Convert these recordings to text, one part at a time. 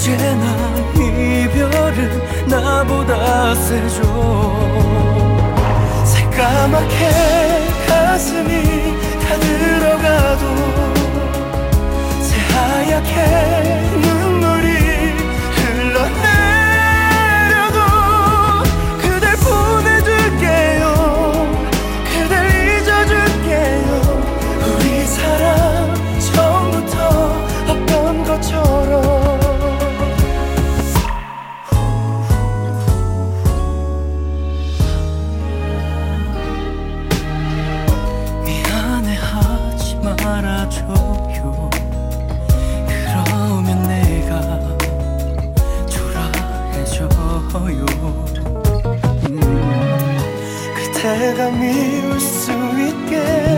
언제나 이별은 나보다 세죠. 새까맣게 가슴이 타들어가도 새하얗게 눈물이 흘러내려도 그댈 보내줄게요. 그댈 잊어줄게요. 우리 사랑 처음부터 없던 것처럼. 미안해하지 말아줘요. 그러면 내가 초라해져요. 그대가 미울 수 있게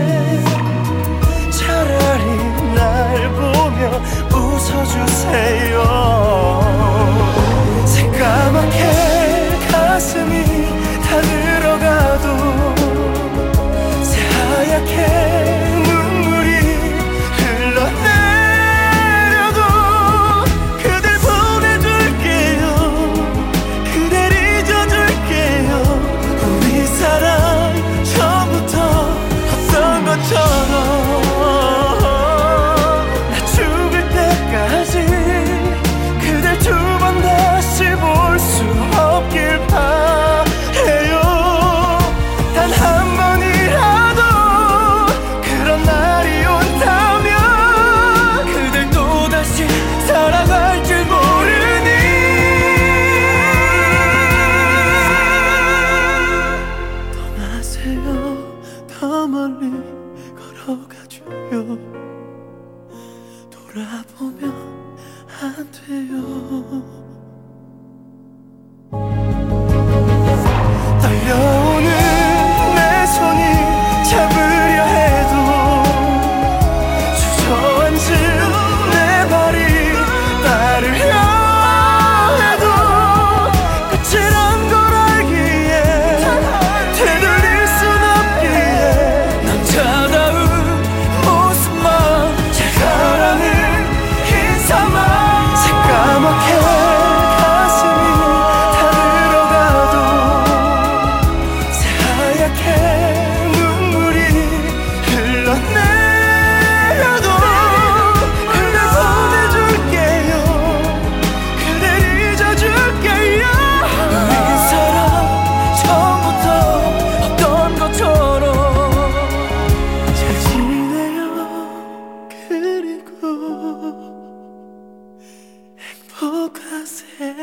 차라리 날 보며 웃어주세요. 새까맣게 가슴이 타들어가도 새하얗게 눈물이 흘러내려도 그댈 보내줄게요. 그댈 잊어줄게요. 우리 사랑 처음부터 없던 것처럼. 나 죽을 때까지 그댈 두 번 다시 볼 수 없길 바래요. 단 한 번이라도 그런 날이 온다면 그댈 또다시 사랑할 줄 모르니. 떠나세요. 더 멀리 걸어가줘요. 돌아보면 안 돼요. 떨려오는 내 손이 잡으려 해도 주저앉은 내 발이 따르려 해도 끝이란 걸 알기에 되돌릴 순 없기에 남자다운 모습만 잘가라는 인사만. 새까맣게 가슴이 타들어가도 새하얗게 눈물이 흘러내려도 그댈 보내줄게요. 그댈 잊어줄게요. 우리 사랑 처음부터 없던 것처럼. 잘 지내요. 그리고 행복하세요.